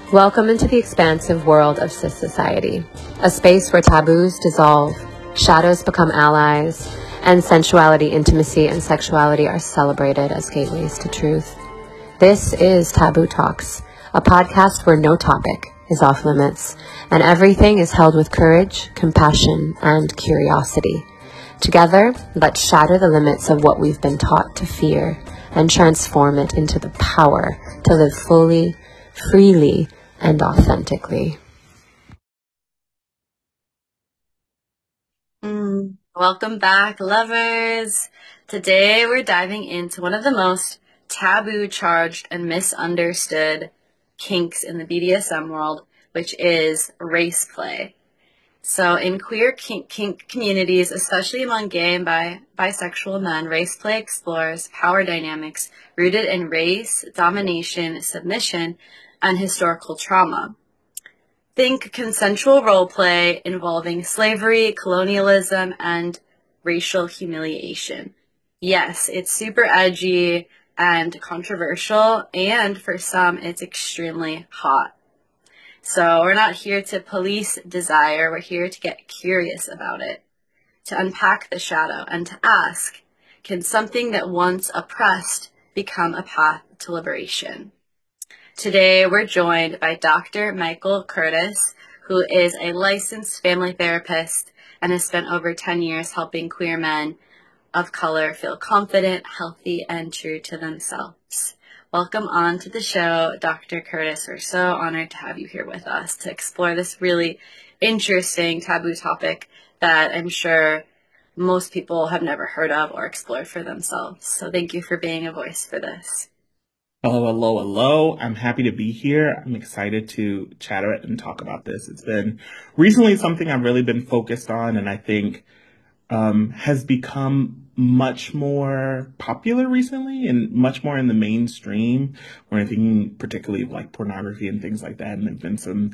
Welcome into the expansive world of cis society, a space where taboos dissolve, shadows become allies, and sensuality, intimacy, and sexuality are celebrated as gateways to truth. This is Taboo Talks, a podcast where no topic is off limits, and everything is held with courage, compassion, and curiosity. Together, let's shatter the limits of what we've been taught to fear and transform it into the power to live fully, freely, and authentically. Welcome back, lovers. Today we're diving into one of the most taboo-charged and misunderstood kinks in the BDSM world, which is race play. So in queer kink communities, especially among gay and bisexual men, race play explores power dynamics rooted in race, domination, submission, and historical trauma. Think consensual role play involving slavery, colonialism, and racial humiliation. Yes, it's super edgy and controversial, and for some, it's extremely hot. So we're not here to police desire, we're here to get curious about it, to unpack the shadow, and to ask, can something that once oppressed become a path to liberation? Today, we're joined by Dr. Michael Curtis, who is a licensed family therapist and has spent over 10 years helping queer men of color feel confident, healthy, and true to themselves. Welcome on to the show, Dr. Curtis. We're so honored to have you here with us to explore this really interesting taboo topic that I'm sure most people have never heard of or explored for themselves. So thank you for being a voice for this. Hello. I'm happy to be here. I'm excited to chat and talk about this. It's been recently something I've really been focused on, and I think has become much more popular recently and much more in the mainstream, when I'm thinking particularly of like pornography and things like that. And there've been some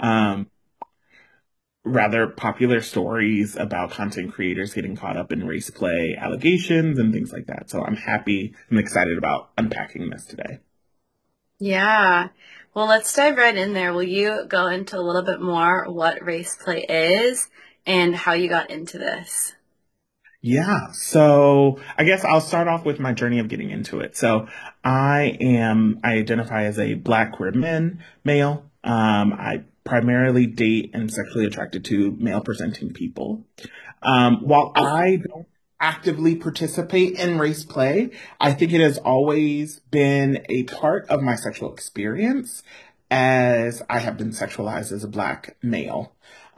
rather popular stories about content creators getting caught up in race play allegations and things like that. So I'm excited about unpacking this today. Yeah. Well, let's dive right in there. Will you go into a little bit more what race play is and how you got into this? Yeah. So I guess I'll start off with my journey of getting into it. So I identify as a Black queer male. I primarily date and sexually attracted to male presenting people. While I don't actively participate in race play, I think it has always been a part of my sexual experience, as I have been sexualized as a Black male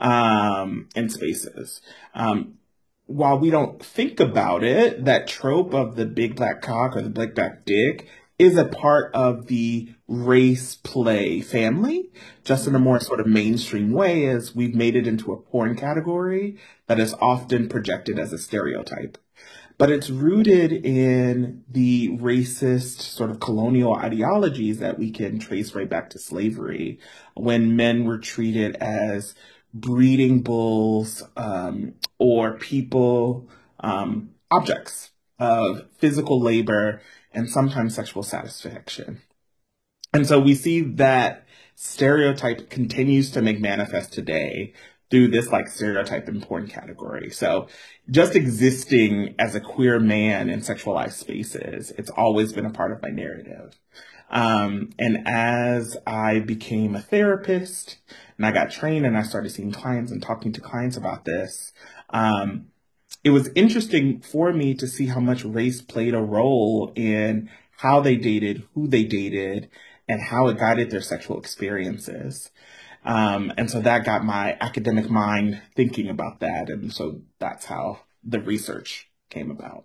in spaces. While we don't think about it, that trope of the big black cock or the big black dick is a part of the race play family, just in a more sort of mainstream way, as we've made it into a porn category that is often projected as a stereotype. But it's rooted in the racist sort of colonial ideologies that we can trace right back to slavery, when men were treated as breeding bulls or people, objects of physical labor and sometimes sexual satisfaction. And so we see that stereotype continues to make manifest today through this like stereotype in porn category. So just existing as a queer man in sexualized spaces, it's always been a part of my narrative. And as I became a therapist and I got trained and I started seeing clients and talking to clients about this, it was interesting for me to see how much race played a role in how they dated, who they dated, and how it guided their sexual experiences. And so that got my academic mind thinking about that. And so that's how the research came about.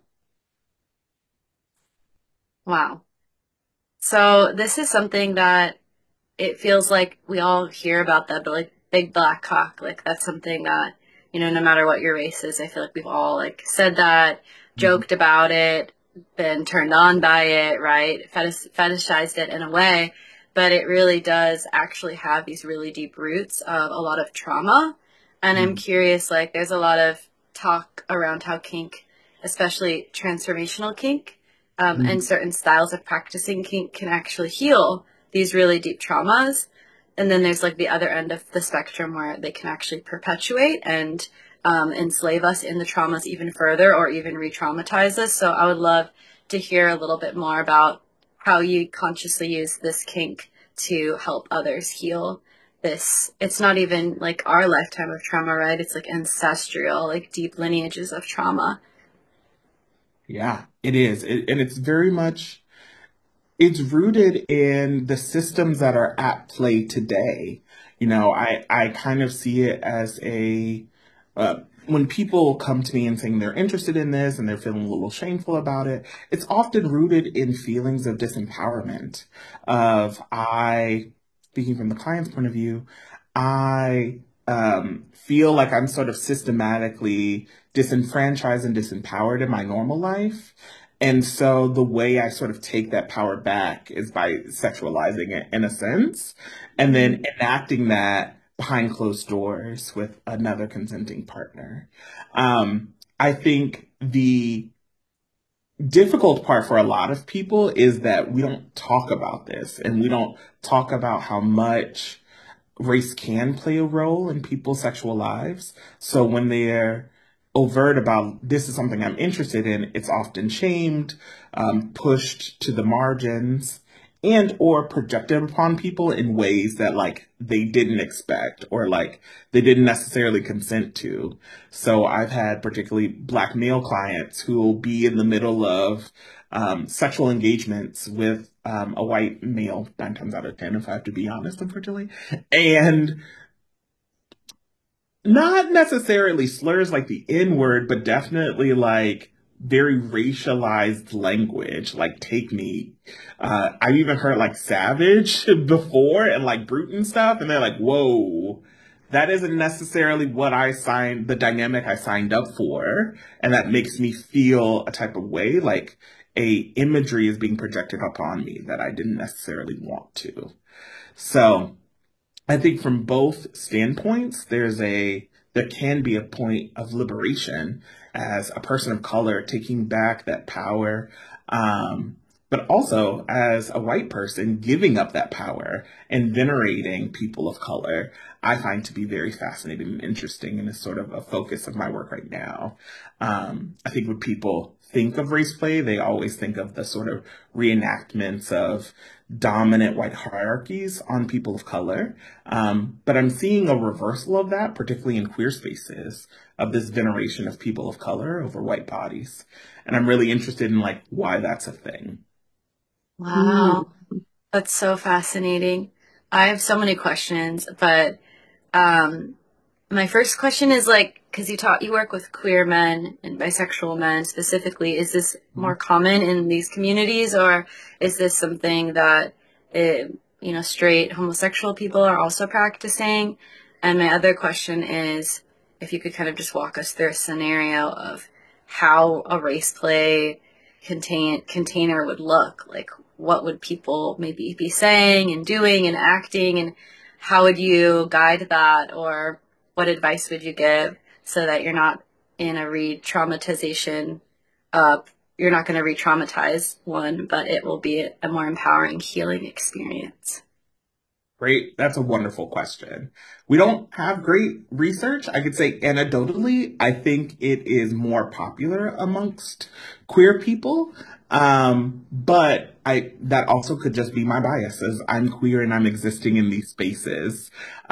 Wow. So this is something that it feels like we all hear about that, but like big black cock, like that's something that, no matter what your race is, I feel like we've all like said that, joked about it, been turned on by it, right? Fetishized it in a way, but it really does actually have these really deep roots of a lot of trauma. And I'm curious, like there's a lot of talk around how kink, especially transformational kink, and certain styles of practicing kink can actually heal these really deep traumas. And then there's like the other end of the spectrum where they can actually perpetuate and enslave us in the traumas even further or even re-traumatize us. So I would love to hear a little bit more about how you consciously use this kink to help others heal this. It's not even like our lifetime of trauma, right? It's like ancestral, like deep lineages of trauma. Yeah, it is. And it's very much, it's rooted in the systems that are at play today. I kind of see it as when people come to me and saying they're interested in this and they're feeling a little shameful about it, it's often rooted in feelings of disempowerment. Speaking from the client's point of view, I feel like I'm sort of systematically disenfranchised and disempowered in my normal life. And so the way I sort of take that power back is by sexualizing it in a sense, and then enacting that behind closed doors with another consenting partner. I think the difficult part for a lot of people is that we don't talk about this, and we don't talk about how much race can play a role in people's sexual lives. So when they're overt about this is something I'm interested in, it's often shamed, pushed to the margins, and or projected upon people in ways that like they didn't expect or like they didn't necessarily consent to. So I've had particularly Black male clients who will be in the middle of sexual engagements with a white male, 9 times out of 10, if I have to be honest, unfortunately, and not necessarily slurs like the N word, but definitely like very racialized language, like take me. I've even heard like savage before and like brute and stuff. And they're like, whoa, that isn't necessarily the dynamic I signed up for. And that makes me feel a type of way, like a imagery is being projected upon me that I didn't necessarily want to. So I think from both standpoints, there can be a point of liberation as a person of color taking back that power, but also as a white person giving up that power and venerating people of color. I find to be very fascinating and interesting, and is sort of a focus of my work right now. I think when people think of race play, they always think of the sort of reenactments of dominant white hierarchies on people of color. But I'm seeing a reversal of that, particularly in queer spaces, of this veneration of people of color over white bodies. And I'm really interested in like why that's a thing. Wow. That's so fascinating. I have so many questions, but my first question is like, because you work with queer men and bisexual men specifically, is this more common in these communities, or is this something that straight homosexual people are also practicing? And my other question is, if you could kind of just walk us through a scenario of how a race play container would look, like what would people maybe be saying and doing and acting, and how would you guide that, or what advice would you give so that you're not in a re-traumatization? You're not going to re-traumatize one, but it will be a more empowering healing experience. Great. That's a wonderful question. We don't have great research. I could say anecdotally, I think it is more popular amongst queer people. But that also could just be my biases. I'm queer and I'm existing in these spaces.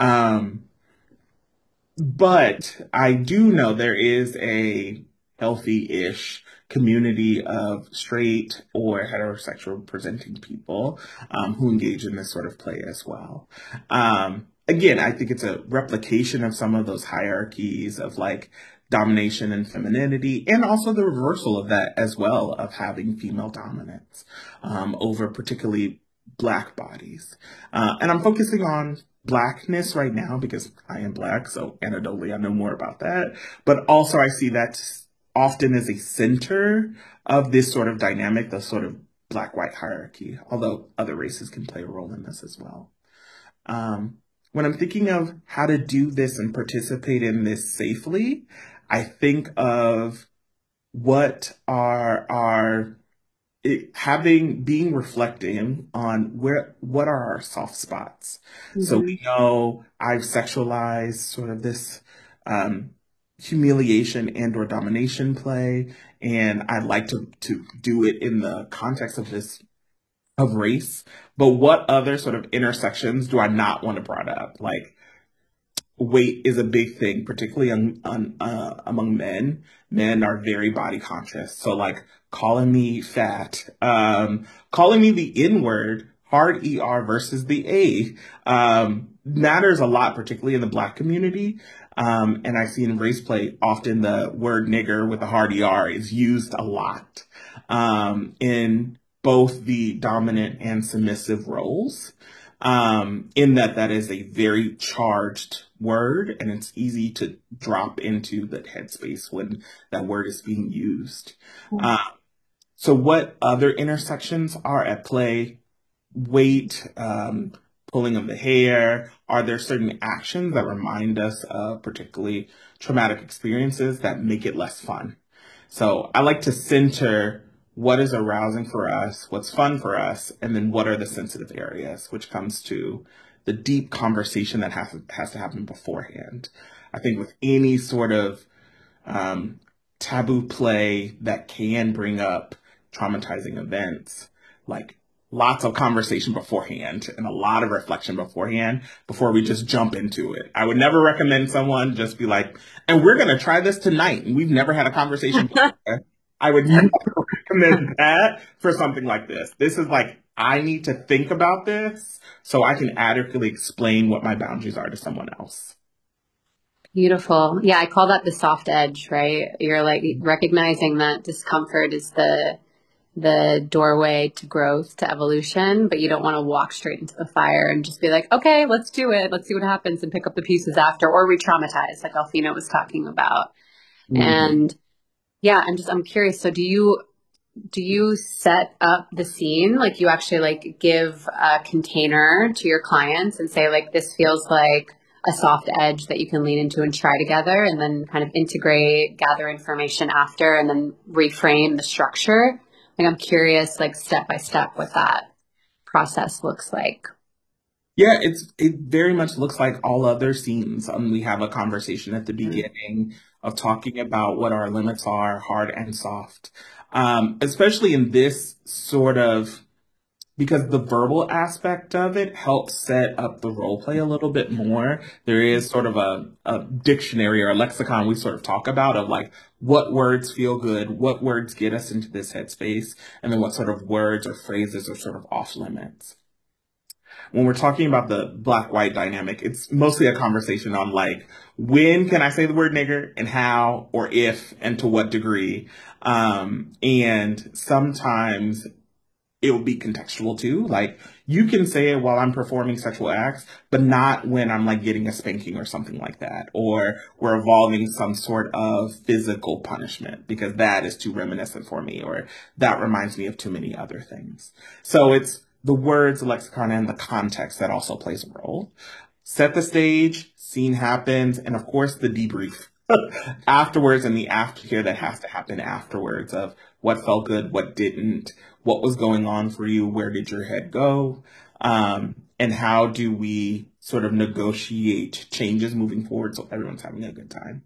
But I do know there is a healthy-ish community of straight or heterosexual presenting people who engage in this sort of play as well. Again, I think it's a replication of some of those hierarchies of like domination and femininity, and also the reversal of that as well, of having female dominance over particularly Black bodies. And I'm focusing on Blackness right now because I am Black, so anecdotally I know more about that. But also I see that often as a center of this sort of dynamic, the sort of Black-white hierarchy, although other races can play a role in this as well. When I'm thinking of how to do this and participate in this safely, I think of what are our being reflecting on what are our soft spots. So Mm-hmm. we know I've sexualized sort of this um, humiliation and or domination play, and I'd like to do it in the context of this of race. But what other sort of intersections do I not want to brought up? Like weight is a big thing, particularly among men. Men are very body conscious. So like calling me fat, calling me the N word, hard ER versus the A, matters a lot, particularly in the Black community. And I see in race play often the word nigger with the hard ER is used a lot, in both the dominant and submissive roles, in that is a very charged word and it's easy to drop into the headspace when that word is being used. Uh, so what other intersections are at play? Weight, pulling of the hair. Are there certain actions that remind us of particularly traumatic experiences that make it less fun? So I like to center what is arousing for us, what's fun for us, and then what are the sensitive areas, which comes to the deep conversation that has to happen beforehand. I think with any sort of um, taboo play that can bring up traumatizing events, like lots of conversation beforehand and a lot of reflection beforehand before we just jump into it. I would never recommend someone just be like, and we're going to try this tonight. And we've never had a conversation before. I would never recommend that for something like this. This is like, I need to think about this so I can adequately explain what my boundaries are to someone else. Beautiful. Yeah, I call that the soft edge, right? You're like recognizing that discomfort is the doorway to growth, to evolution, but you don't want to walk straight into the fire and just be like, okay, let's do it. Let's see what happens and pick up the pieces after, or re-traumatize, like Alfina was talking about. And yeah, I'm curious. So do you set up the scene? Like you actually like give a container to your clients and say like, this feels like a soft edge that you can lean into and try together, and then kind of integrate, gather information after, and then reframe the structure. Like I'm curious, like step by step, what that process looks like. Yeah, it very much looks like all other scenes. We have a conversation at the beginning of talking about what our limits are, hard and soft. Especially in this sort of, because the verbal aspect of it helps set up the role play a little bit more. There is sort of a dictionary or a lexicon we sort of talk about of like what words feel good, what words get us into this headspace, and then what sort of words or phrases are sort of off limits. When we're talking about the Black-white dynamic, it's mostly a conversation on like, when can I say the word nigger and how or if and to what degree? And sometimes it will be contextual too. Like you can say it while I'm performing sexual acts, but not when I'm like getting a spanking or something like that, or we're evolving some sort of physical punishment because that is too reminiscent for me, or that reminds me of too many other things. So it's the words, the lexicon, and the context that also plays a role. Set the stage, scene happens, and of course the debrief afterwards and the aftercare that has to happen afterwards of what felt good, what didn't, what was going on for you, where did your head go, and how do we sort of negotiate changes moving forward so everyone's having a good time.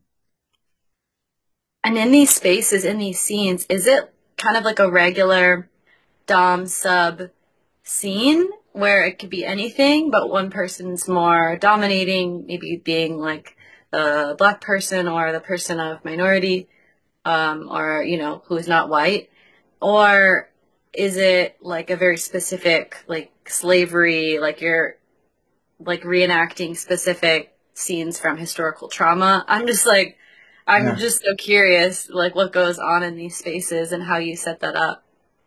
And in these spaces, in these scenes, is it kind of like a regular dom sub scene where it could be anything, but one person's more dominating, maybe being like the Black person or the person of minority, or, you know, who is not white? Or is it like a very specific, like slavery, like you're like reenacting specific scenes from historical trauma? I'm just so curious, like what goes on in these spaces and how you set that up.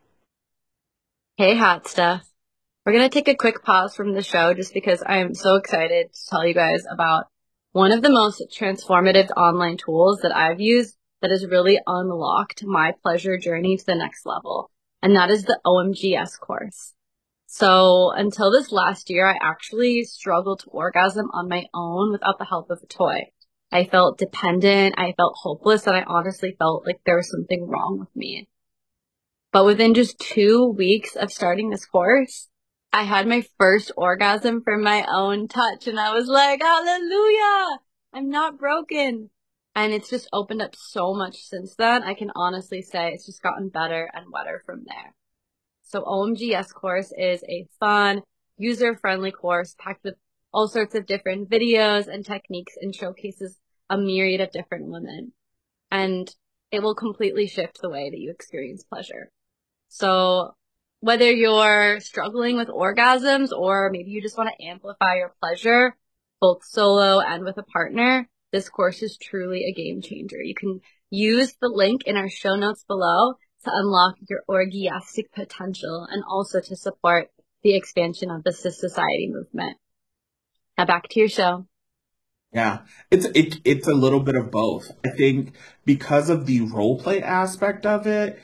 Hey, hot stuff. We're going to take a quick pause from the show just because I am so excited to tell you guys about one of the most transformative online tools that I've used that has really unlocked my pleasure journey to the next level. And that is the OMGS course. So until this last year, I actually struggled to orgasm on my own without the help of a toy. I felt dependent, I felt hopeless, and I honestly felt like there was something wrong with me. But within just 2 weeks of starting this course, I had my first orgasm from my own touch. And I was like, hallelujah, I'm not broken. And it's just opened up so much since then. I can honestly say it's just gotten better and better from there. So OMGYes course is a fun, user-friendly course packed with all sorts of different videos and techniques and showcases a myriad of different women. And it will completely shift the way that you experience pleasure. So whether you're struggling with orgasms or maybe you just want to amplify your pleasure, both solo and with a partner, this course is truly a game changer. You can use the link in our show notes below to unlock your orgiastic potential and also to support the expansion of the Cis Society movement. Now back to your show. Yeah, it's a little bit of both. I think because of the role play aspect of it,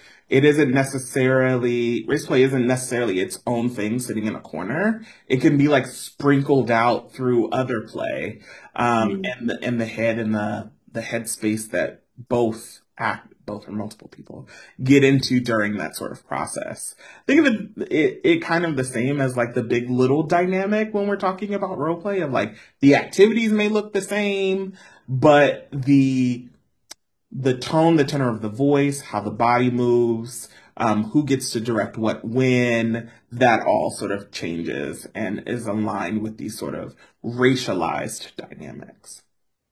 race play isn't necessarily its own thing sitting in a corner. It can be like sprinkled out through other play, and the head and the headspace that both or multiple people get into during that sort of process. Think of it kind of the same as like the big little dynamic when we're talking about role play of like the activities may look the same, but the tone, the tenor of the voice, how the body moves, who gets to direct what when, that all sort of changes and is aligned with these sort of racialized dynamics.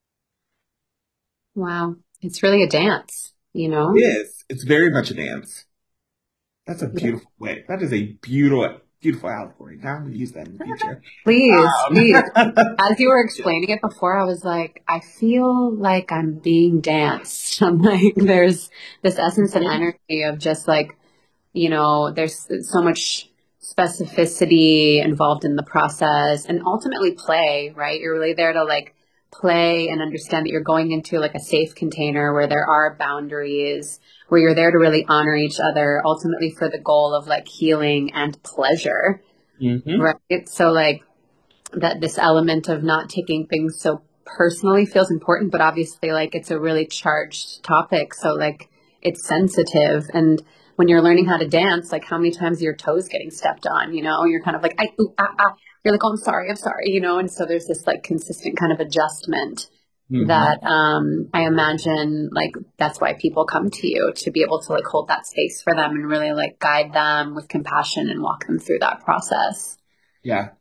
Wow. It's really a dance, you know? It is. It's very much a dance. That's a beautiful way. That is a beautiful allegory. Now I'm going to use that in the future. Please. As you were explaining it before, I was like, I feel like I'm being danced. I'm like, there's this essence and energy of just like, you know, there's so much specificity involved in the process and ultimately play, right? You're really there to like play and understand that you're going into like a safe container where there are boundaries, where you're there to really honor each other, ultimately for the goal of like healing and pleasure. Right? So like that this element of not taking things so personally feels important, but obviously like it's a really charged topic. So like it's sensitive. And when you're learning how to dance, like how many times are your toes getting stepped on, you know, you're kind of like, you're like, oh, I'm sorry, you know? And so there's this like consistent kind of adjustment that I imagine like that's why people come to you, to be able to like hold that space for them and really like guide them with compassion and walk them through that process. Yeah.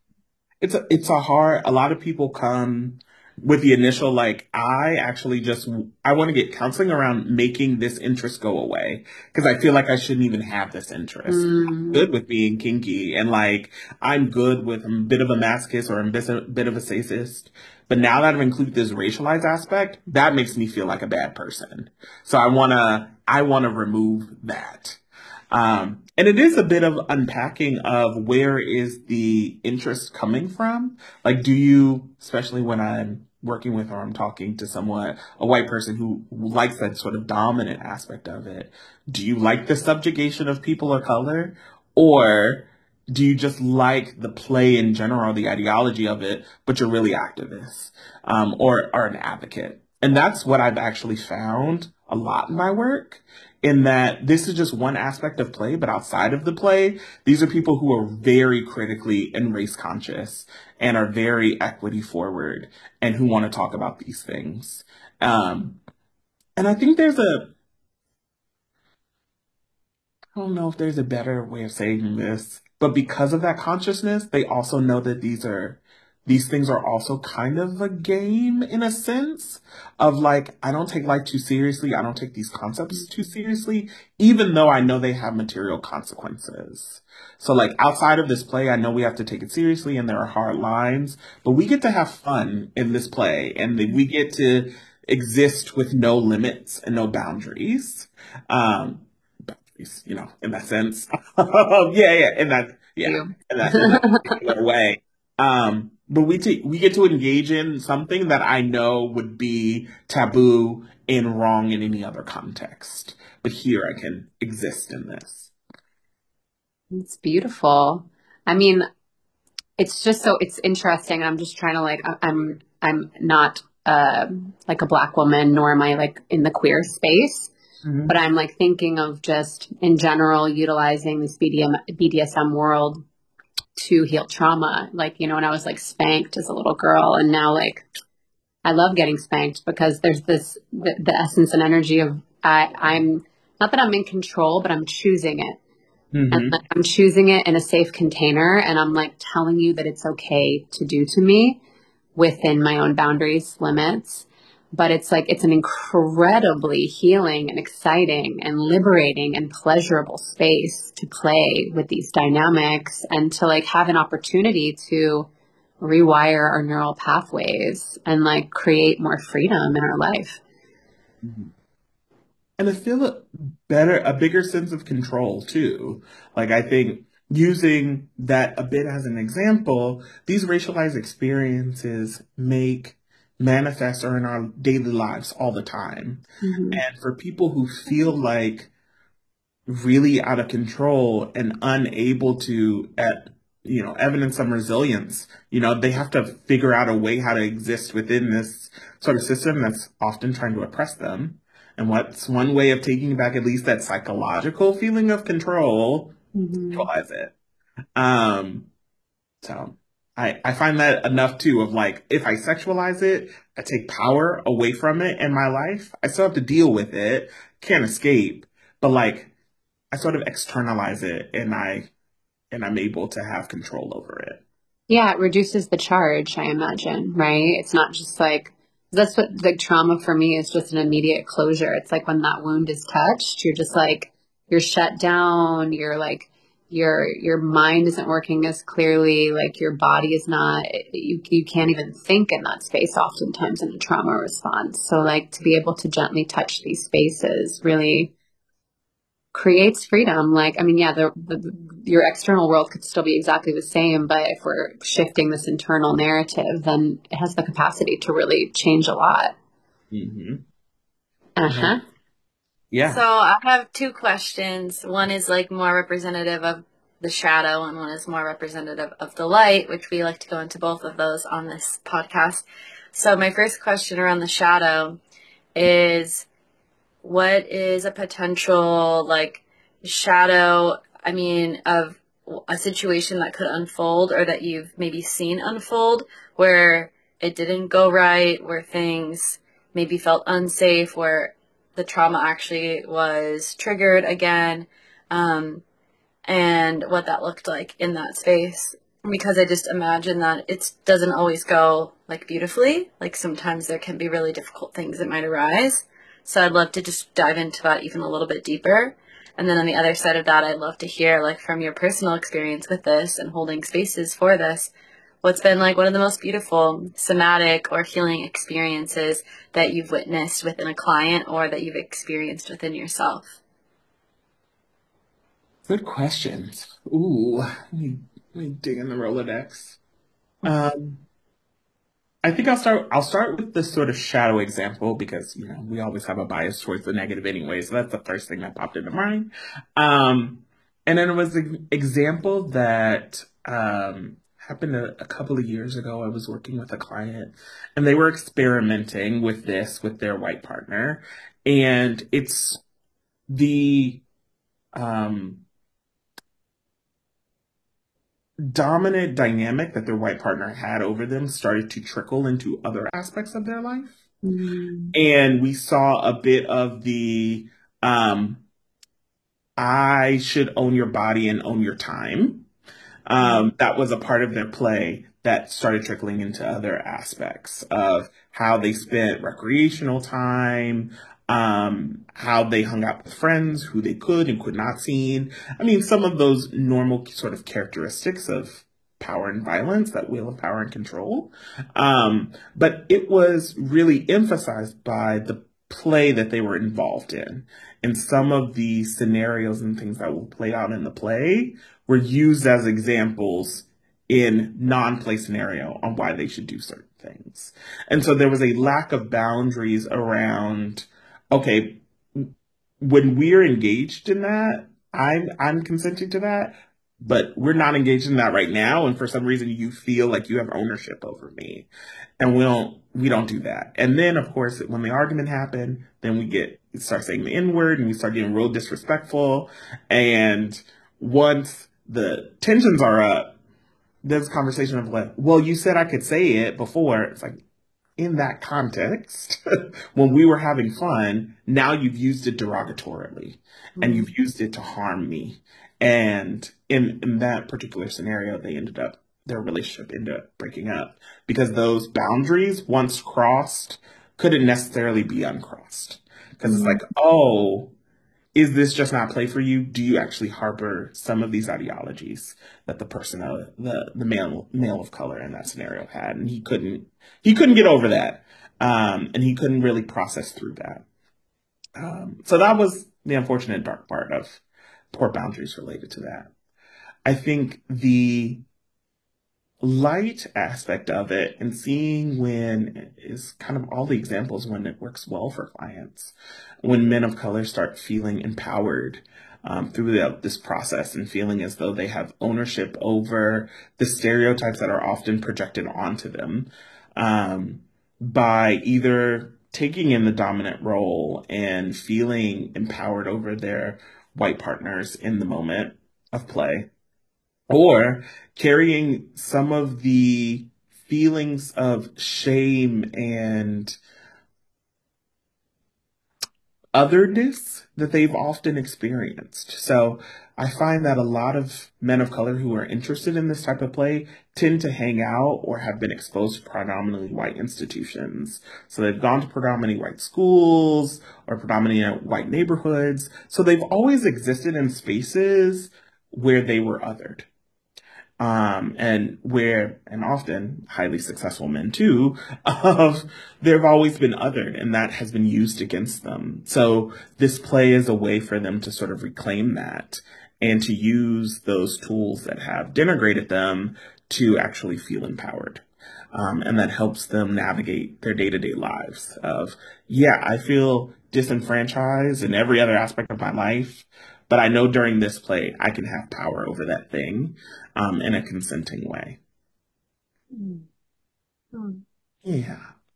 A lot of people come with the initial, like, I want to get counseling around making this interest go away. Cause I feel like I shouldn't even have this interest. I'm good with being kinky and like, I'm good with a bit of a masochist or a bit of a sadist. But now that I've included this racialized aspect, that makes me feel like a bad person. So I want to remove that. And it is a bit of unpacking of where is the interest coming from? Like, especially when I'm working with or I'm talking to a white person who likes that sort of dominant aspect of it, do you like the subjugation of people of color? Or do you just like the play in general, the ideology of it, but you're really activist, or are an advocate? And that's what I've actually found a lot in my work, in that this is just one aspect of play, but outside of the play, these are people who are very critically and race conscious and are very equity forward and who want to talk about these things. And I think I don't know if there's a better way of saying this, but because of that consciousness, they also know that these things are also kind of a game in a sense of like, I don't take life too seriously. I don't take these concepts too seriously, even though I know they have material consequences. So like outside of this play, I know we have to take it seriously and there are hard lines, but we get to have fun in this play and we get to exist with no limits and no boundaries. You know, in that sense. In that particular way. But we get to engage in something that I know would be taboo and wrong in any other context. But here I can exist in this. It's beautiful. I mean, it's interesting. I'm just trying to like, I'm not like a Black woman, nor am I like in the queer space. but I'm like thinking of just in general utilizing this BDSM world to heal trauma. Like, you know, when I was like spanked as a little girl, and now like I love getting spanked because there's this the essence and energy of I'm not that I'm in control, but I'm choosing it. And like, I'm choosing it in a safe container, and I'm like telling you that it's okay to do to me within my own boundaries, limits. But it's like, it's an incredibly healing and exciting and liberating and pleasurable space to play with these dynamics and to like have an opportunity to rewire our neural pathways and like create more freedom in our life. And I feel a bigger sense of control too. Like, I think using that a bit as an example, these racialized experiences manifest are in our daily lives all the time. And for people who feel like really out of control and unable to evidence some resilience, they have to figure out a way how to exist within this sort of system that's often trying to oppress them. And what's one way of taking back at least that psychological feeling of control? Neutralize it. So I find that enough too of like, if I sexualize it, I take power away from it in my life. I still have to deal with it, can't escape, but like I sort of externalize it and I'm able to have control over it. Yeah, it reduces the charge, I imagine, right? It's not just like, that's what the trauma for me is, just an immediate closure. It's like when that wound is touched, you're just like, you're shut down. You're like, your mind isn't working as clearly. Like your body is not, you can't even think in that space oftentimes in a trauma response. So like to be able to gently touch these spaces really creates freedom. Like, I mean, yeah, your external world could still be exactly the same, but if we're shifting this internal narrative, then it has the capacity to really change a lot. Yeah. So I have two questions. One is like more representative of the shadow, and one is more representative of the light, which we like to go into both of those on this podcast. So my first question around the shadow is, what is a potential like shadow, I mean, of a situation that could unfold or that you've maybe seen unfold where it didn't go right, where things maybe felt unsafe, where the trauma actually was triggered again, and what that looked like in that space? Because I just imagine that it doesn't always go like beautifully. Like sometimes there can be really difficult things that might arise. So I'd love to just dive into that even a little bit deeper. And then on the other side of that, I'd love to hear like from your personal experience with this and holding spaces for this, what's been like one of the most beautiful somatic or healing experiences that you've witnessed within a client or that you've experienced within yourself? Good questions. Ooh, let me dig in the Rolodex. I think I'll start with the sort of shadow example because, we always have a bias towards the negative anyway. So that's the first thing that popped into mind. And then it was an example that happened a couple of years ago. I was working with a client and they were experimenting with this with their white partner. And it's the dominant dynamic that their white partner had over them started to trickle into other aspects of their life. And we saw a bit of the I should own your body and own your time. That was a part of their play that started trickling into other aspects of how they spent recreational time, how they hung out with friends, who they could and could not see. I mean, some of those normal sort of characteristics of power and violence, that wheel of power and control. But it was really emphasized by the play that they were involved in. And some of the scenarios and things that will play out in the play were used as examples in non-play scenario on why they should do certain things. And so there was a lack of boundaries around, okay, when we're engaged in that, I'm consenting to that, but we're not engaged in that right now. And for some reason you feel like you have ownership over me, and we don't do that. And then of course, when the argument happened, then we get start saying the N-word and we start getting real disrespectful. And once the tensions are up, there's a conversation of like, well, you said I could say it before. It's like, in that context, when we were having fun, now you've used it derogatorily and you've used it to harm me. And in that particular scenario, their relationship ended up breaking up because those boundaries, once crossed, couldn't necessarily be uncrossed. Because it's like, oh, is this just not play for you? Do you actually harbor some of these ideologies that the person, the male of color in that scenario had? And he couldn't get over that. And he couldn't really process through that. So that was the unfortunate dark part of poor boundaries related to that. I think the light aspect of it and seeing when is kind of all the examples when it works well for clients, when men of color start feeling empowered through this process and feeling as though they have ownership over the stereotypes that are often projected onto them by either taking in the dominant role and feeling empowered over their white partners in the moment of play, or carrying some of the feelings of shame and otherness that they've often experienced. So I find that a lot of men of color who are interested in this type of play tend to hang out or have been exposed to predominantly white institutions. So they've gone to predominantly white schools or predominantly white neighborhoods. So they've always existed in spaces where they were othered. And often highly successful men too, they've always been othered and that has been used against them. So this play is a way for them to sort of reclaim that and to use those tools that have denigrated them to actually feel empowered. And that helps them navigate their day-to-day lives of, yeah, I feel disenfranchised in every other aspect of my life, but I know during this play, I can have power over that thing in a consenting way. Yeah.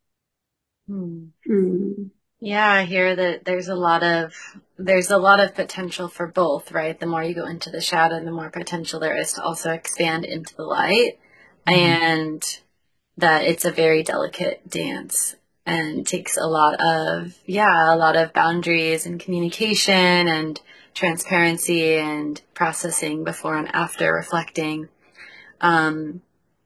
Yeah, I hear that there's a lot of potential for both, right? The more you go into the shadow, the more potential there is to also expand into the light. And that it's a very delicate dance and takes a lot of boundaries and communication and transparency and processing before and after reflecting. And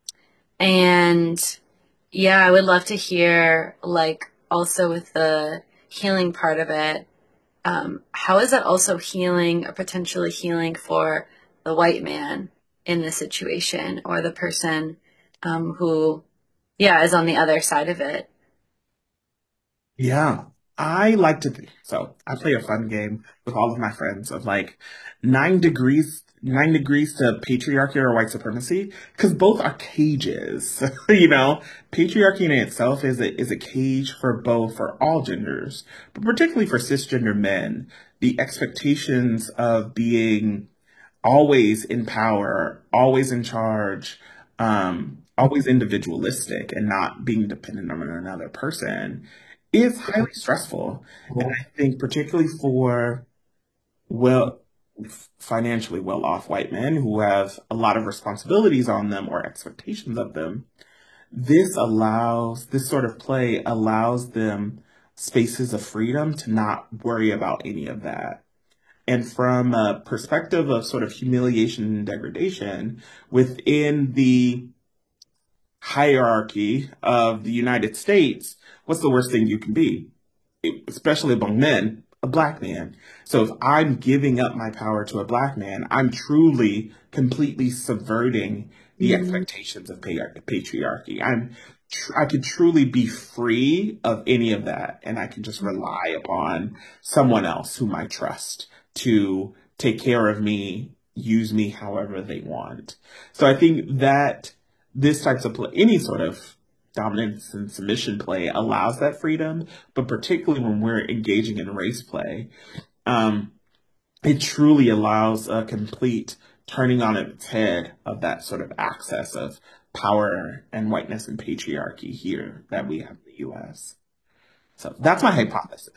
yeah, I would love to hear, like, also with the healing part of it, how is that also healing or potentially healing for the white man in this situation or the person who is on the other side of it? Yeah. I like to think so. I play a fun game with all of my friends of like 9 degrees to patriarchy or white supremacy, because both are cages. Patriarchy in itself is a cage for all genders, but particularly for cisgender men. The expectations of being always in power, always in charge, always individualistic and not being dependent on another person is highly stressful. And I think particularly for financially well-off white men who have a lot of responsibilities on them or expectations of them, this sort of play allows them spaces of freedom to not worry about any of that. And from a perspective of sort of humiliation and degradation within the hierarchy of the United States, what's the worst thing you can be? Especially among men, a black man. So if I'm giving up my power to a black man, I'm truly, completely subverting the expectations of patriarchy. I could truly be free of any of that, and I can just rely upon someone else whom I trust to take care of me, use me however they want. So I think that this types of play, any sort of dominance and submission play allows that freedom, but particularly when we're engaging in race play, it truly allows a complete turning on its head of that sort of access of power and whiteness and patriarchy here that we have in the U.S. So that's my hypothesis.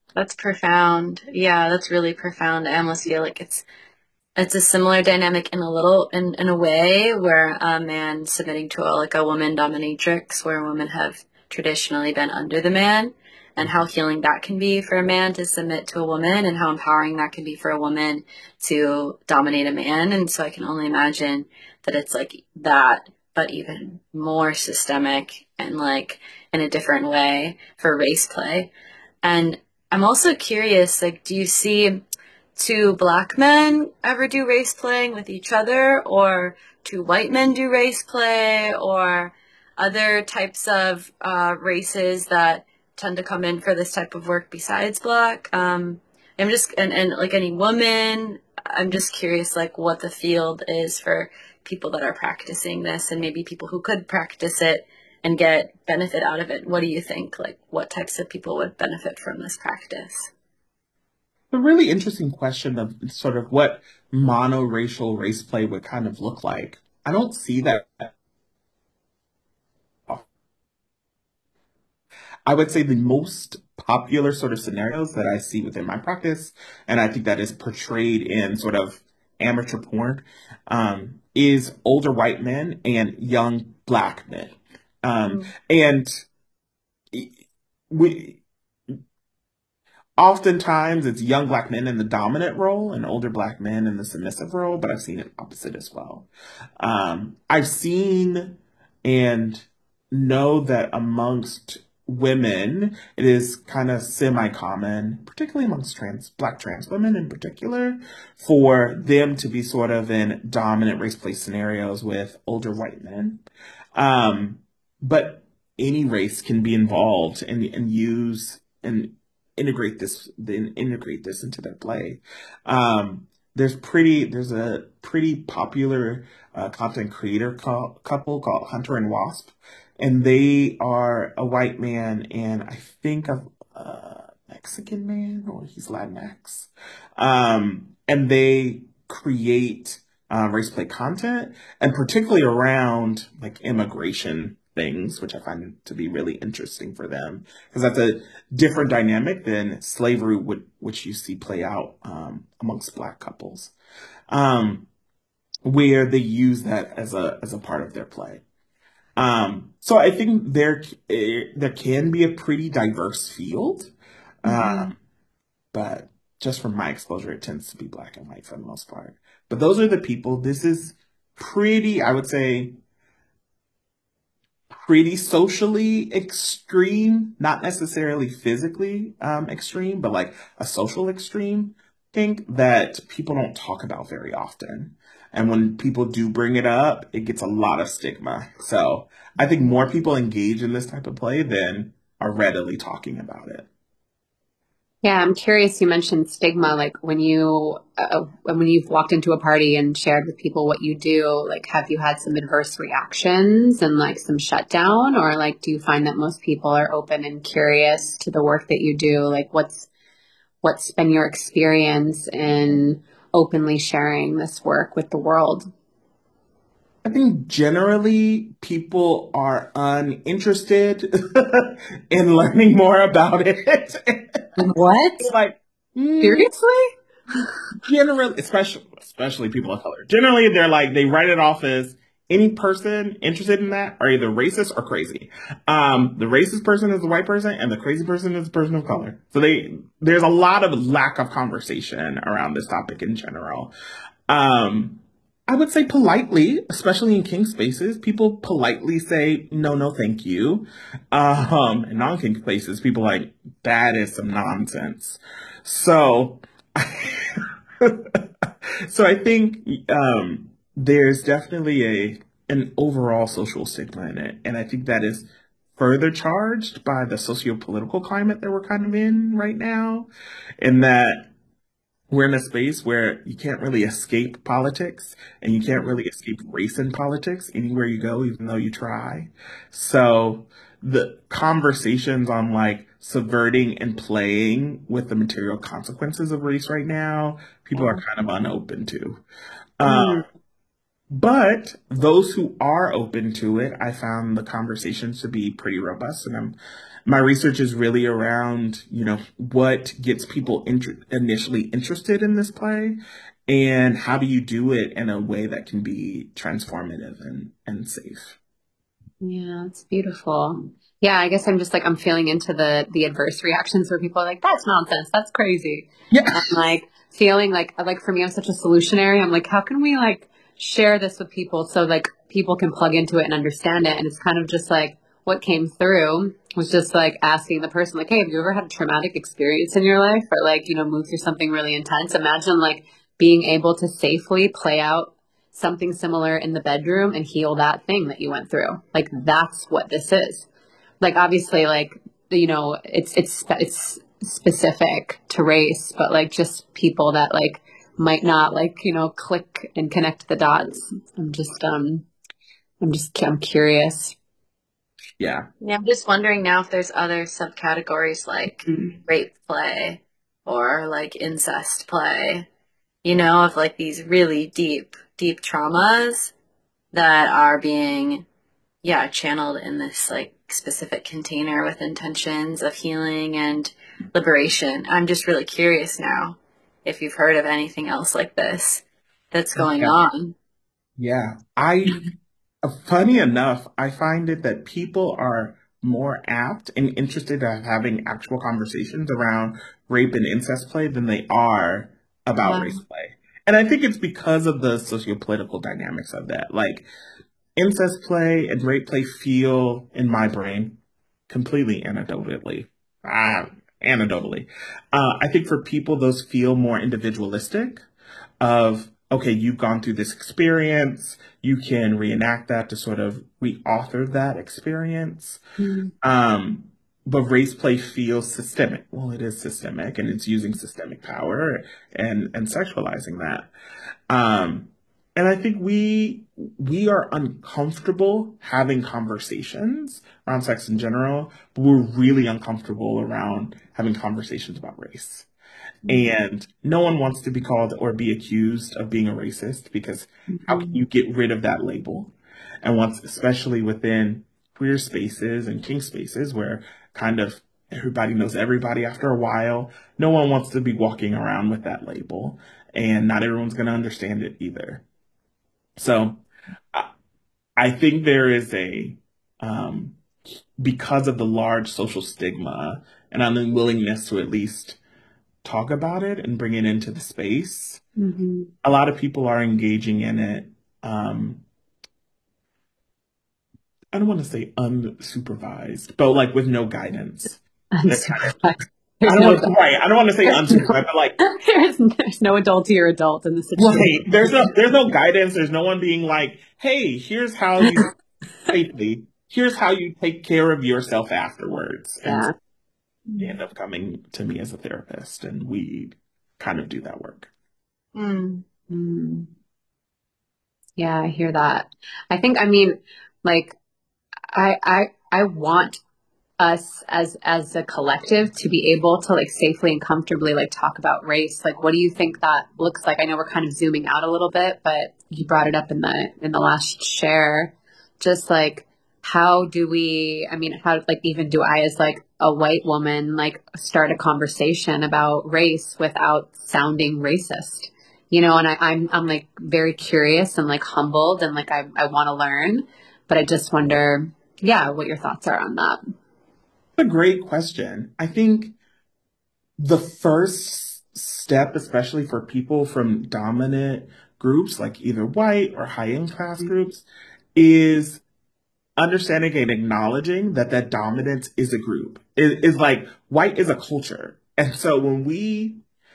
That's profound. Yeah, that's really profound. I almost feel like it's a similar dynamic in a way where a man submitting to a woman dominatrix where women have traditionally been under the man, and how healing that can be for a man to submit to a woman, and how empowering that can be for a woman to dominate a man. And so I can only imagine that it's like that, but even more systemic and like in a different way for race play. And I'm also curious, like, do you see two black men ever do race playing with each other, or two white men do race play, or other types of races that tend to come in for this type of work besides black? And like any woman, I'm just curious, like, what the field is for people that are practicing this, and maybe people who could practice it and get benefit out of it. What do you think? Like, what types of people would benefit from this practice? A really interesting question of sort of what monoracial race play would kind of look like. I don't see that. I would say the most popular sort of scenarios that I see within my practice, and I think that is portrayed in sort of amateur porn, is older white men and young black men. And we oftentimes it's young black men in the dominant role and older black men in the submissive role, but I've seen it opposite as well. I've seen and know that amongst women, it is kind of semi-common, particularly amongst black trans women in particular, for them to be sort of in dominant race play scenarios with older white men. But any race can be involved and use and integrate this into their play. There's a pretty popular content creator couple called Hunter and Wasp, and they are a white man and I think a Mexican man, or he's Latinx. And they create race play content, and particularly around like immigration things, which I find to be really interesting for them, because that's a different dynamic than slavery which you see play out amongst black couples, where they use that as a part of their play. So I think there can be a pretty diverse field, but just from my exposure, it tends to be black and white for the most part. But those are the people. This is pretty, I would say, pretty socially extreme, not necessarily physically extreme, but like a social extreme thing that people don't talk about very often. And when people do bring it up, it gets a lot of stigma. So I think more people engage in this type of play than are readily talking about it. Yeah, I'm curious. You mentioned stigma. Like when you've walked into a party and shared with people what you do, like have you had some adverse reactions and like some shutdown, or like do you find that most people are open and curious to the work that you do? Like what's been your experience in openly sharing this work with the world? I think generally people are uninterested in learning more about it. What? Like, Seriously? Generally, especially people of color. Generally, they write it off as any person interested in that are either racist or crazy. The racist person is the white person, and the crazy person is the person of color. So there's a lot of lack of conversation around this topic in general. I would say politely, especially in kink spaces, people politely say, no, thank you. In non-kink spaces, people are like, that is some nonsense. So, so I think, there's definitely an overall social stigma in it. And I think that is further charged by the socio-political climate that we're kind of in right now, in that we're in a space where you can't really escape politics, and you can't really escape race in politics anywhere you go, even though you try. So the conversations on like subverting and playing with the material consequences of race right now, people are kind of unopen to. But those who are open to it, I found the conversations to be pretty robust. And my research is really around, what gets people initially interested in this play and how do you do it in a way that can be transformative and safe. Yeah, it's beautiful. Yeah, I guess I'm just like, I'm feeling into the adverse reactions where people are like, that's nonsense. That's crazy. Yeah. And like feeling like for me, I'm such a solutionary. I'm like, how can we like share this with people so like people can plug into it and understand it? And it's kind of just like what came through was just like asking the person like, hey, have you ever had a traumatic experience in your life or like, moved through something really intense? Imagine like being able to safely play out something similar in the bedroom and heal that thing that you went through. Like that's what this is. Like obviously like it's specific to race, but like just people that like might not like click and connect the dots. I'm curious. Yeah. I'm just wondering now if there's other subcategories like rape play or like incest play, of like these really deep traumas that are being, channeled in this like specific container with intentions of healing and liberation. I'm just really curious now if you've heard of anything else like this that's going on. Yeah. Funny enough, I find it that people are more apt and interested in having actual conversations around rape and incest play than they are about race play. And I think it's because of the sociopolitical dynamics of that. Like, incest play and rape play feel, in my brain, completely anecdotally. I think for people, those feel more individualistic of, okay, you've gone through this experience, you can reenact that to sort of reauthor that experience. But race play feels systemic. Well, it is systemic and it's using systemic power and sexualizing that. And I think we are uncomfortable having conversations around sex in general, but we're really uncomfortable around having conversations about race. And no one wants to be called or be accused of being a racist because how can you get rid of that label? And once, especially within queer spaces and kink spaces where kind of everybody knows everybody after a while, no one wants to be walking around with that label and not everyone's going to understand it either. So I think there is because of the large social stigma and unwillingness to at least talk about it and bring it into the space, a lot of people are engaging in it. I don't want to say unsupervised, but like with no guidance. Unsupervised. I don't want to say unsupervised, but like there's no adulty or adult in the situation. Right. There's no guidance. There's no one being like, hey, here's how you here's how you take care of yourself afterwards. And so they end up coming to me as a therapist, and we kind of do that work. Yeah, I hear that. I mean, like, I want us as a collective to be able to like safely and comfortably like talk about race. Like, what do you think that looks like? I know we're kind of zooming out a little bit, but you brought it up in the last share. Just like, how like even do I as like a white woman like start a conversation about race without sounding racist? And I'm like very curious and like humbled and like I want to learn, but I just wonder, what your thoughts are on that. A great question. I think the first step, especially for people from dominant groups, like either white or high-end class groups, is understanding and acknowledging that dominance is a group. It is like white is a culture. And so when we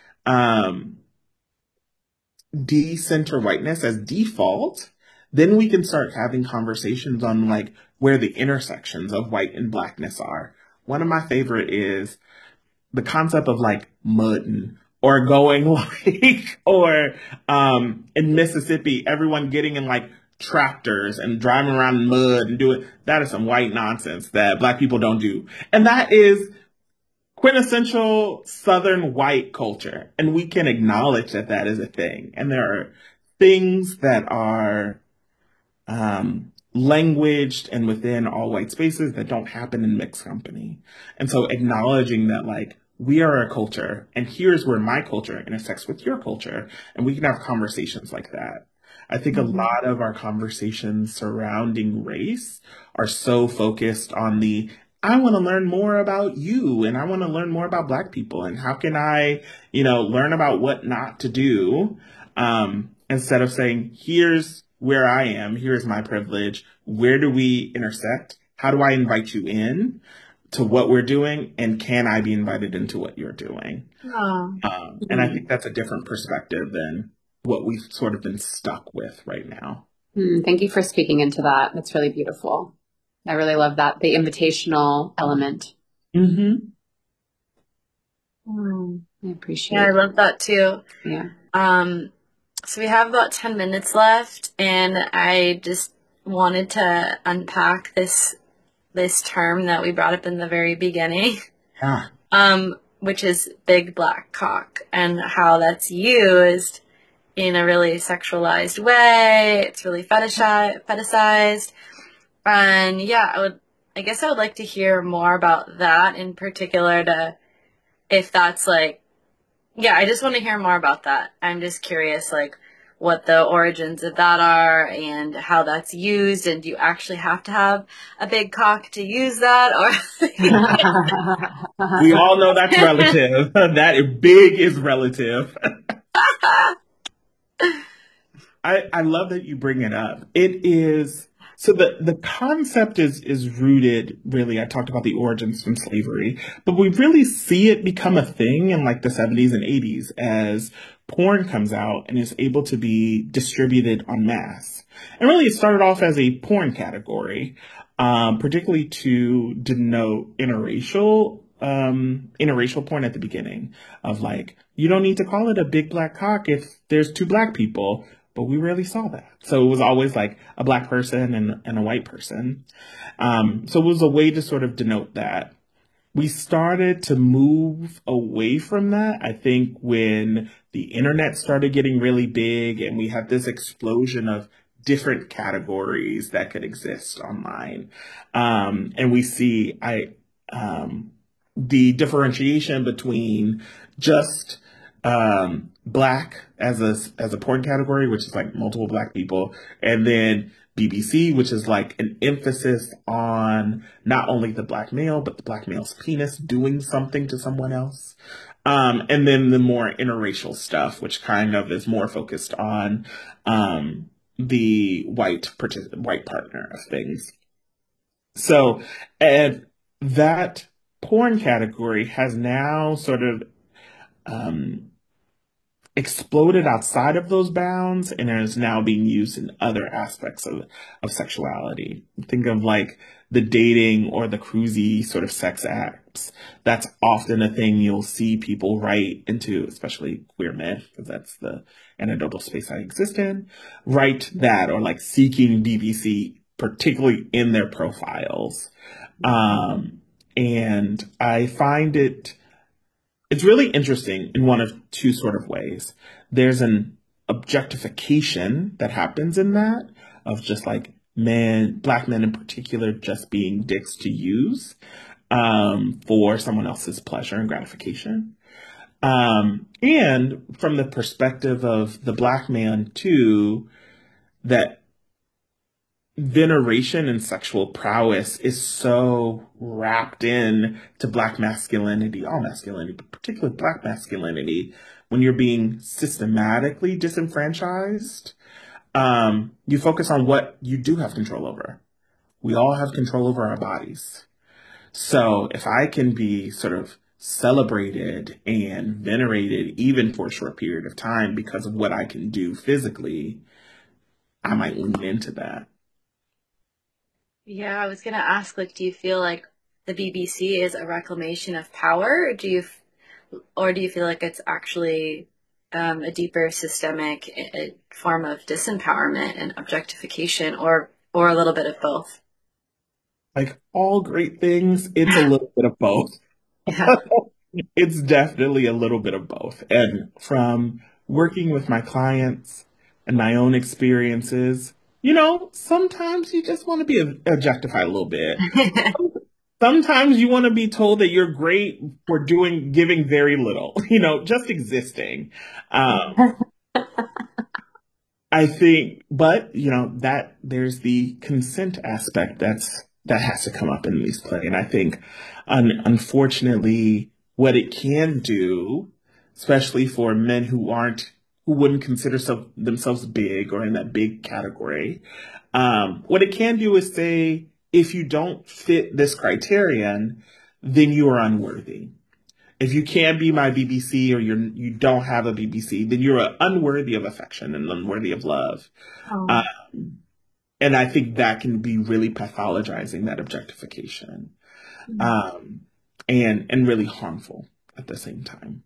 decenter whiteness as default, then we can start having conversations on like where the intersections of white and blackness are. One of my favorite is the concept of like mudding or going like, or in Mississippi, everyone getting in like tractors and driving around in mud and doing, that is some white nonsense that Black people don't do. And that is quintessential Southern white culture. And we can acknowledge that is a thing. And there are things that are languaged and within all white spaces that don't happen in mixed company. And so acknowledging that like we are a culture and here's where my culture intersects with your culture and we can have conversations like that. I think a lot of our conversations surrounding race are so focused on the I want to learn more about you and I want to learn more about Black people and how can I, learn about what not to do, instead of saying, here's where I am, here's my privilege, where do we intersect? How do I invite you in to what we're doing? And can I be invited into what you're doing? Oh. And I think that's a different perspective than what we've sort of been stuck with right now. Thank you for speaking into that. That's really beautiful. I really love that, the invitational element. Mm-hmm. I appreciate Yeah, I love that too. Yeah. So we have about 10 minutes left, and I just wanted to unpack this term that we brought up in the very beginning, which is big black cock, and how that's used in a really sexualized way. It's really fetishized. And yeah, I guess I would like to hear more about that in particular, if that's like, yeah, I just want to hear more about that. I'm just curious, like, what the origins of that are and how that's used, and do you actually have to have a big cock to use that, or We all know that's relative. That big is relative. I love that you bring it up. It is so the concept is rooted really. I talked about the origins from slavery, but we really see it become a thing in like the 70s and 80s as porn comes out and is able to be distributed en masse. And really, it started off as a porn category, particularly to denote interracial porn at the beginning of like, you don't need to call it a big black cock if there's two Black people, but we rarely saw that. So it was always like a Black person and a white person. So it was a way to sort of denote that. We started to move away from that, I think, when the internet started getting really big and we had this explosion of different categories that could exist online. And we see the differentiation between just Black as a porn category, which is like multiple Black people, and then BBC, which is like an emphasis on not only the Black male, but the Black male's penis doing something to someone else. And then the more interracial stuff, which kind of is more focused on the white partner of things. So, and that porn category has now sort of exploded outside of those bounds and is now being used in other aspects of sexuality. Think of like the dating or the cruisy sort of sex apps. That's often a thing you'll see people write into, especially queer men, because that's the anecdotal space I exist in, write that or like seeking BBC, particularly in their profiles. And I find it's really interesting in one of two sort of ways. There's an objectification that happens in that of just like Black men in particular, just being dicks to use for someone else's pleasure and gratification. And from the perspective of the Black man too, that veneration and sexual prowess is so wrapped in to Black masculinity, all masculinity, but particularly Black masculinity, when you're being systematically disenfranchised, you focus on what you do have control over. We all have control over our bodies. So if I can be sort of celebrated and venerated even for a short period of time because of what I can do physically, I might lean into that. Yeah, I was gonna ask, like, do you feel like the BBC is a reclamation of power, or do you feel like it's actually a deeper systemic form of disempowerment and objectification, or a little bit of both? Like all great things, it's a little bit of both. Yeah. It's definitely a little bit of both. And from working with my clients and my own experiences, sometimes you just want to be objectified a little bit. Sometimes you want to be told that you're great for giving very little, just existing. I think, but that there's the consent aspect that has to come up in these play, and I think, unfortunately, what it can do, especially for men who wouldn't consider themselves big or in that big category, what it can do is say, if you don't fit this criterion, then you are unworthy. If you can't be my BBC or you don't have a BBC, then you're unworthy of affection and unworthy of love. Oh. And I think that can be really pathologizing, that objectification, and really harmful at the same time.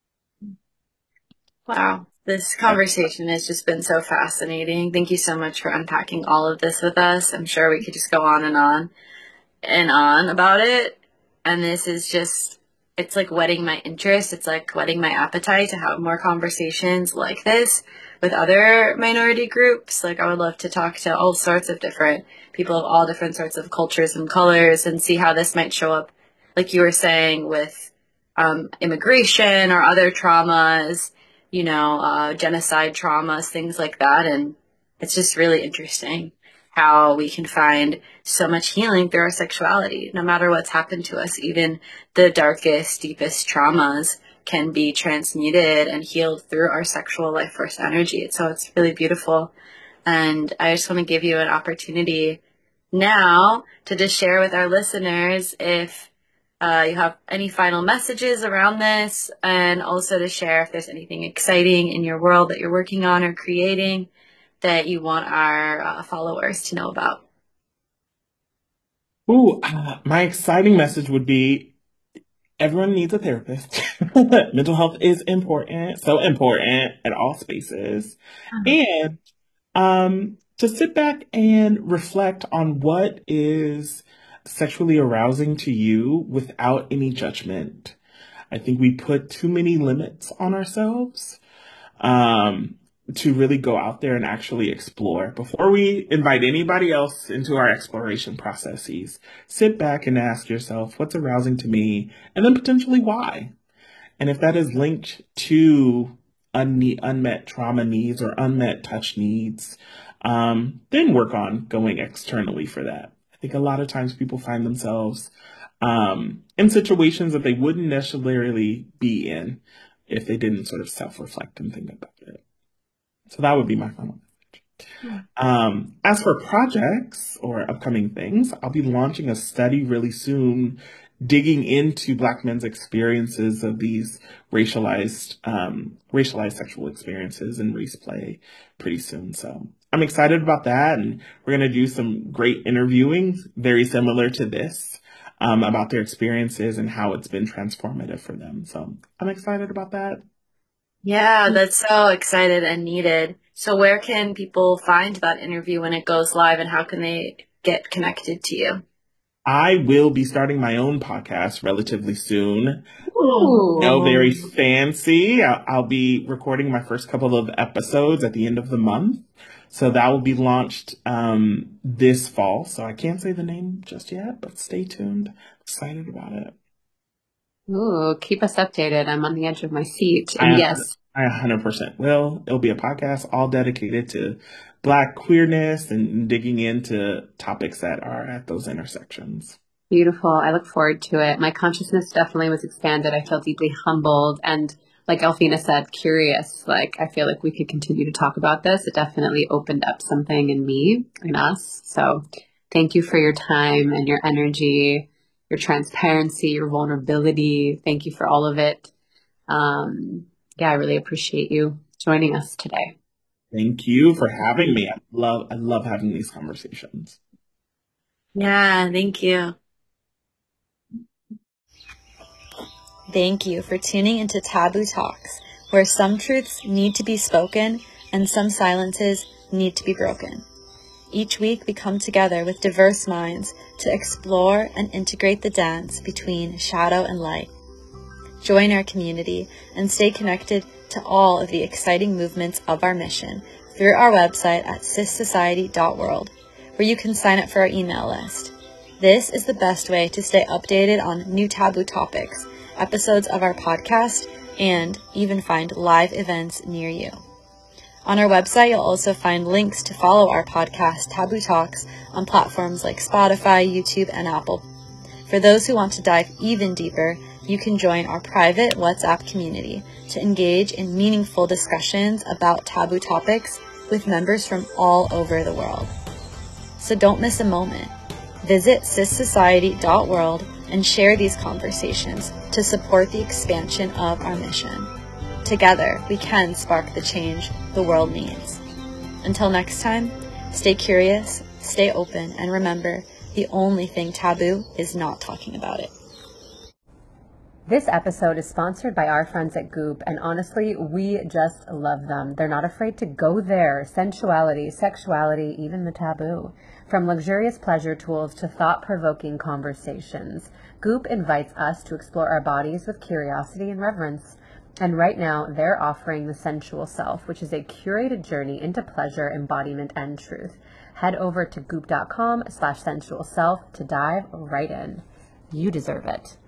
Wow. This conversation has just been so fascinating. Thank you so much for unpacking all of this with us. I'm sure we could just go on and on and on about it. And this is just, it's like whetting my interest. It's like whetting my appetite to have more conversations like this with other minority groups. Like, I would love to talk to all sorts of different people of all different sorts of cultures and colors and see how this might show up, like you were saying, with immigration or other traumas, genocide traumas, things like that. And it's just really interesting how we can find so much healing through our sexuality, no matter what's happened to us. Even the darkest, deepest traumas can be transmuted and healed through our sexual life force energy. So it's really beautiful. And I just want to give you an opportunity now to just share with our listeners if you have any final messages around this, and also to share if there's anything exciting in your world that you're working on or creating that you want our followers to know about. My exciting message would be everyone needs a therapist. Mental health is important, so important at all spaces. And to sit back and reflect on what is sexually arousing to you without any judgment. I think we put too many limits on ourselves to really go out there and actually explore. Before we invite anybody else into our exploration processes, sit back and ask yourself, what's arousing to me? And then potentially why? And if that is linked to unmet trauma needs or unmet touch needs, then work on going externally for that. I think a lot of times people find themselves in situations that they wouldn't necessarily be in if they didn't sort of self-reflect and think about it. So that would be my final message. As for projects or upcoming things, I'll be launching a study really soon, digging into Black men's experiences of these racialized sexual experiences and race play pretty soon. So I'm excited about that. And we're going to do some great interviewing, very similar to this, about their experiences and how it's been transformative for them. So I'm excited about that. Yeah, that's so excited and needed. So where can people find that interview when it goes live, and how can they get connected to you? I will be starting my own podcast relatively soon. Ooh. No, very fancy. I'll be recording my first couple of episodes at the end of the month. So that will be launched this fall. So I can't say the name just yet, but stay tuned. Excited about it. Ooh, keep us updated. I'm on the edge of my seat. And yes, I 100% will. It'll be a podcast all dedicated to Black queerness and digging into topics that are at those intersections. Beautiful. I look forward to it. My consciousness definitely was expanded. I feel deeply humbled and, like Elfina said, curious. Like, I feel like we could continue to talk about this. It definitely opened up something in me, in us. So thank you for your time and your energy, your transparency, your vulnerability. Thank you for all of it. I really appreciate you joining us today. Thank you for having me. I love having these conversations. Yeah, thank you. Thank you for tuning into Taboo Talks, where some truths need to be spoken and some silences need to be broken. Each week we come together with diverse minds to explore and integrate the dance between shadow and light. Join our community and stay connected to all of the exciting movements of our mission through our website at cissociety.world, where you can sign up for our email list. This is the best way to stay updated on new taboo topics, episodes of our podcast, and even find live events near you. On our website, you'll also find links to follow our podcast, Taboo Talks, on platforms like Spotify, YouTube, and Apple. For those who want to dive even deeper, you can join our private WhatsApp community to engage in meaningful discussions about taboo topics with members from all over the world. So don't miss a moment. Visit cissociety.world and share these conversations to support the expansion of our mission. Together, we can spark the change the world needs. Until next time, stay curious, stay open, and remember, the only thing taboo is not talking about it. This episode is sponsored by our friends at Goop, and honestly, we just love them. They're not afraid to go there. Sensuality, sexuality, even the taboo. From luxurious pleasure tools to thought-provoking conversations, Goop invites us to explore our bodies with curiosity and reverence. And right now, they're offering the Sensual Self, which is a curated journey into pleasure, embodiment, and truth. Head over to goop.com/sensualself to dive right in. You deserve it.